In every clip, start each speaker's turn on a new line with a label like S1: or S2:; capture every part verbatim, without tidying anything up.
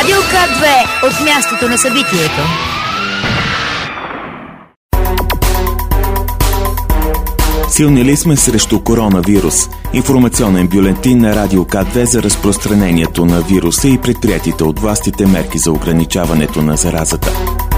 S1: Радио К две от мястото на събитието.
S2: Силни ли сме срещу коронавирус? Информационен бюлетин на Радио К две за разпространението на вируса и предприятите от властите мерки за ограничаването на заразата.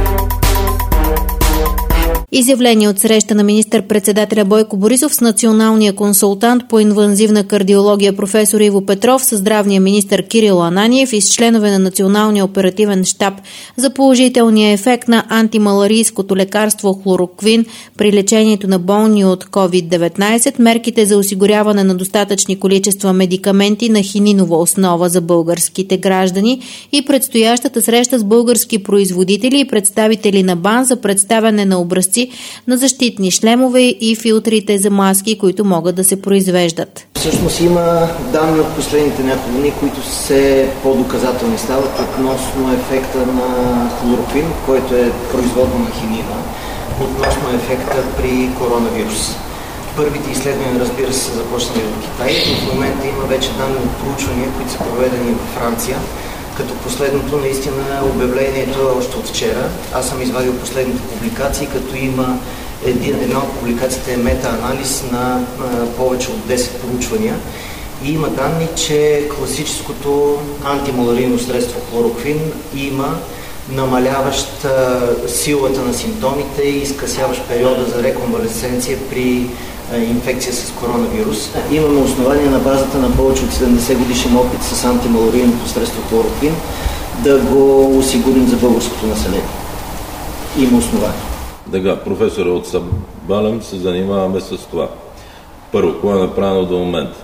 S3: Изявление от среща на министър-председателя Бойко Борисов с националния консултант по инвазивна кардиология професор Иво Петров, със здравния министър Кирил Ананиев и с членове на Националния оперативен щаб за положителния ефект на антималарийското лекарство хлороквин при лечението на болни от ковид деветнайсет, мерките за осигуряване на достатъчни количества медикаменти на хининова основа за българските граждани и предстоящата среща с български производители и представители на БАН за представяне на образци на защитни шлемове и филтрите за маски, които могат да се произвеждат.
S4: Всъщност има данни от последните няколко дни, които все по-доказателни стават относно ефекта на хлороквин, който е производно на хинина, относно ефекта при коронавирус. Първите изследвания, разбира се, са започнали в Китай, но в момента има вече данни от проучвания, които са проведени във Франция, като последното наистина обявлението е още от вчера. Аз съм извадил последните публикации, като има един, една от публикациите е мета-анализ на а, повече от десет проучвания и има данни, че класическото антималарийно средство хлороквин има намаляващ а, силата на симптомите и скъсяващ периода за реконвалесценция при инфекция с коронавирус. Имаме основания на базата на повече от седемдесет годишен опит с антималарийното средство хлороквин да го осигурим за българското население. Има основания.
S5: Така, професора от Сабалем се занимаваме с това. Първо, кое е направено до момента?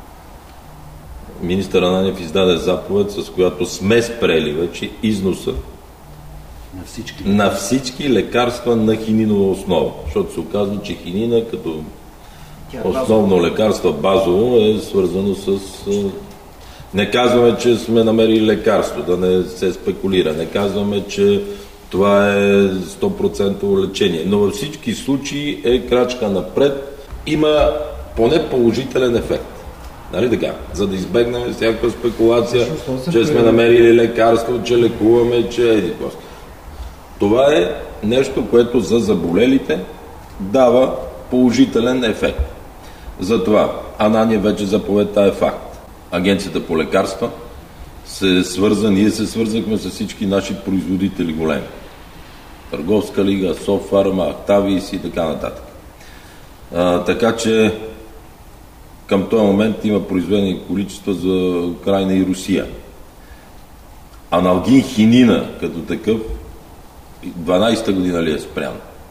S5: Министър Ананиев издаде заповед, с която сме спрели вече износа на всички, на всички лекарства на хининова основа. Защото се оказва, че хинина като основно лекарство базово е свързано с... Не казваме, че сме намерили лекарство, да не се спекулира. Не казваме, че това е сто процента лечение. Но във всички случаи е крачка напред. Има поне положителен ефект. Нали така? За да избегнем всяка спекулация, че сме намерили лекарство, че лекуваме, че еди просто. Това е нещо, което за заболелите дава положителен ефект. Затова Ананиев вече заповедта е факт. Агенцията по лекарства се свърза, ние се свързахме с всички наши производители големи. Търговска лига, Софарма, Актавис и така нататък. А, така че към този момент има произведени количества за Украйна и Русия. Аналгин хинина като такъв дванайсета година ли е спрян?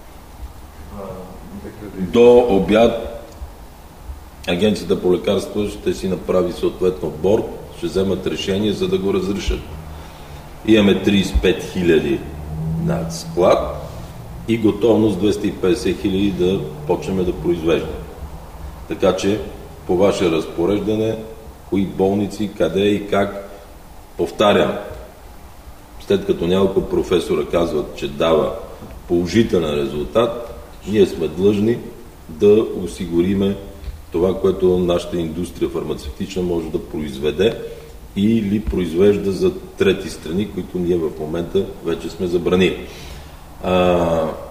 S5: До обяд Агенцията по лекарства ще си направи съответно борд, ще вземат решение, за да го разрешат. Имаме трийсет и пет хиляди на склад и готовност двеста и петдесет хиляди да почнем да произвеждаме. Така че по ваше разпореждане, кои болници, къде и как, повтарям, след като няколко професора казват, че дава положителен резултат, ние сме длъжни да осигуриме това, което нашата индустрия фармацевтична може да произведе или произвежда за трети страни, които ние в момента вече сме забранили. А,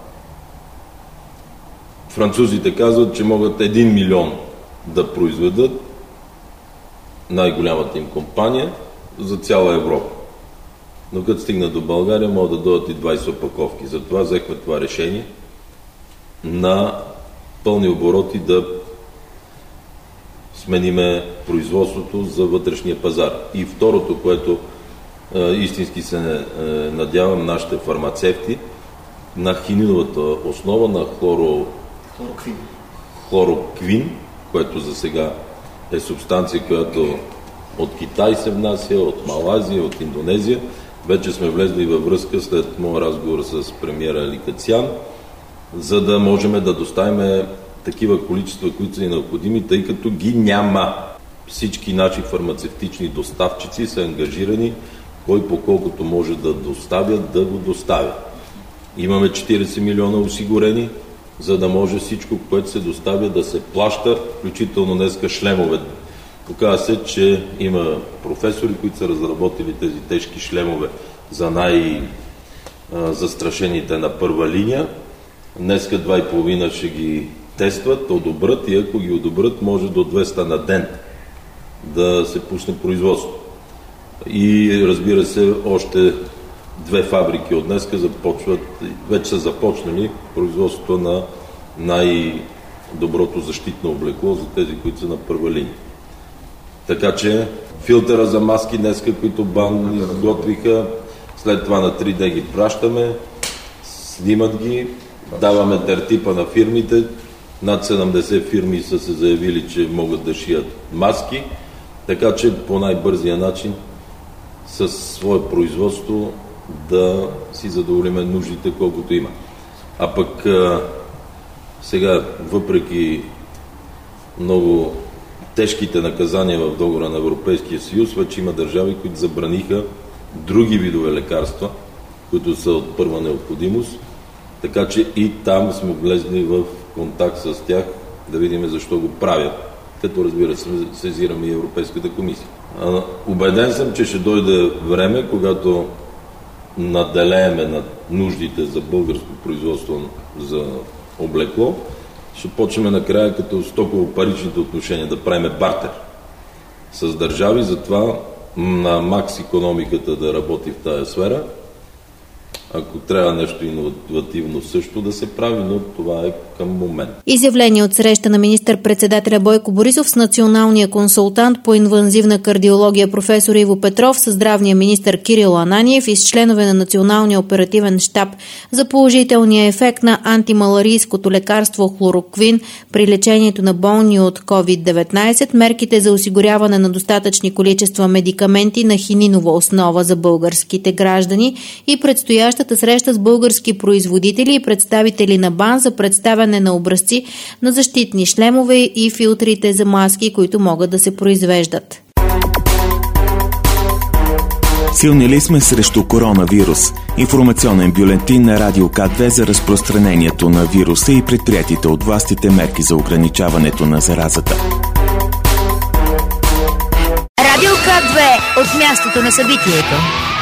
S5: французите казват, че могат един милион да произведат, най-голямата им компания, за цяла Европа. Но като стигнат до България, могат да дойдат и двайсет опаковки. Затова взехме това решение на пълни обороти да смениме производството за вътрешния пазар. И второто, което е, истински се е, надявам, нашите фармацевти на хининовата основа на хлоро...
S4: хлороквин.
S5: хлороквин, което за сега е субстанция, която от Китай се внася, от Малайзия, от Индонезия. Вече сме влезли във връзка след моя разговор с премиера Ликациан, за да можем да доставим такива количества, които са ни необходими, тъй като ги няма. Всички наши фармацевтични доставчици са ангажирани, кой по колкото може да доставят, да го доставят. Имаме четирийсет милиона осигурени, за да може всичко, което се доставя, да се плаща, включително днеска шлемове. Оказва се, че има професори, които са разработили тези тежки шлемове за най-застрашените на първа линия. Днеска два и половина ще ги тестват, одобрят и ако ги одобрят, може до двеста на ден да се пусне производство. И разбира се, още две фабрики от днеска започват, вече са започнали производството на най-доброто защитно облекло за тези, които са на първа линия. Така че филтъра за маски днеска, които БАН изготвиха, след това на три дни ги пращаме, снимат ги, даваме тертипа на фирмите. Над седемдесет фирми са се заявили, че могат да шият маски, така че по най-бързия начин със свое производство да си задоволиме нуждите колкото има. А пък а, сега, въпреки много тежките наказания в договора на Европейския съюз, вече има държави, които забраниха други видове лекарства, които са от първа необходимост, така че и там сме влезли в контакт с тях да видим защо го правят, като разбира се сезираме и Европейската комисия. Убеден съм, че ще дойде време, когато наделееме на нуждите за българско производство за облекло, ще почнем накрая като стоково-паричните отношения да правим бартер с държави, затова на макс икономиката да работи в тая сфера. Ако трябва нещо иновативно също да се прави, но това е към момент.
S3: Изявление от среща на министър-председателя Бойко Борисов с националния консултант по инвазивна кардиология професор Иво Петров, със здравния министър Кирил Ананиев и с членове на Националния оперативен щаб за положителния ефект на антималарийското лекарство хлороквин при лечението на болни от ковид деветнайсет, мерките за осигуряване на достатъчни количества медикаменти на хининова основа за българските граждани и предстоящата среща с български производители и представители на БАН за представяне на образци на защитни шлемове и филтрите за маски, които могат да се произвеждат.
S2: Силни ли сме срещу коронавирус? Информационен бюлетин на Радио К две за разпространението на вируса и предприятите от властите мерки за ограничаването на заразата.
S1: Радио К две от мястото на събитието.